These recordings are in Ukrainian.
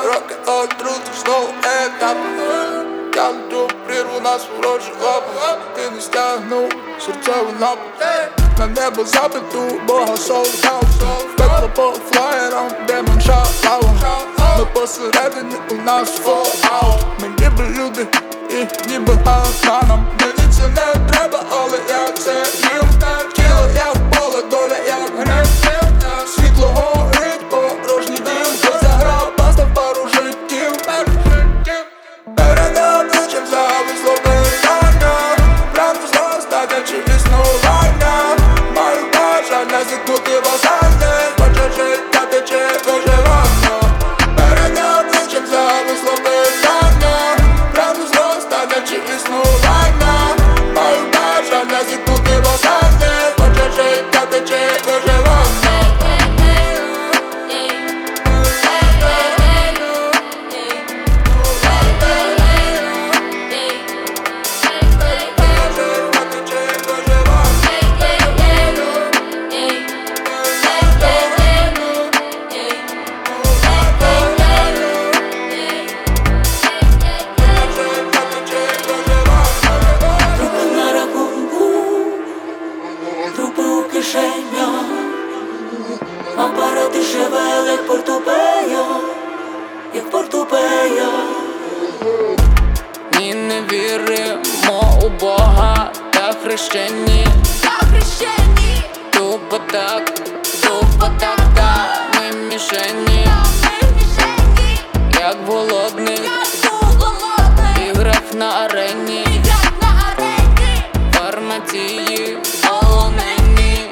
роки отруточного етапу. Тягну прірву на ворожі лапи. Ти не стягнув серцеву напад. На небо запиту, Бога солдат. Пекло по флаєрам, демон шалава. Ми посередині, у нас фол-аут. Ми ніби люди і ніби нам. Мені це не треба, але я це їм. Тіло як поле, доля як грим. Світло горить, порожній дім. Хто заграв, постав пару життів. Перед обличчям зависло питання. Правду зростання чи існування. Маю бажання зіткнути бажання. Хоче життя, тече виживання. Перед обличчям зависло питання. Правду зростання чи існування. Маю бажання зіткнути бажання. Хоче життя, тече виживання. Апарати шевели, як портупея, як портупея. Ні, не віримо у Бога та хрещені. Тупо так, та ми мішені. Як в голодних іграх на арені. Фармації полонені.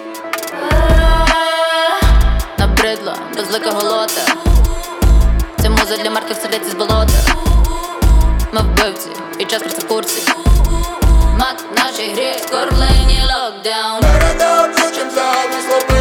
Набридла, безлика голота. Це муза для мертвих сердець з болота. Ми вбивці, і час просто в курсі. Мат в нашій грі, кормлені локдаун. Перед обличчям зависло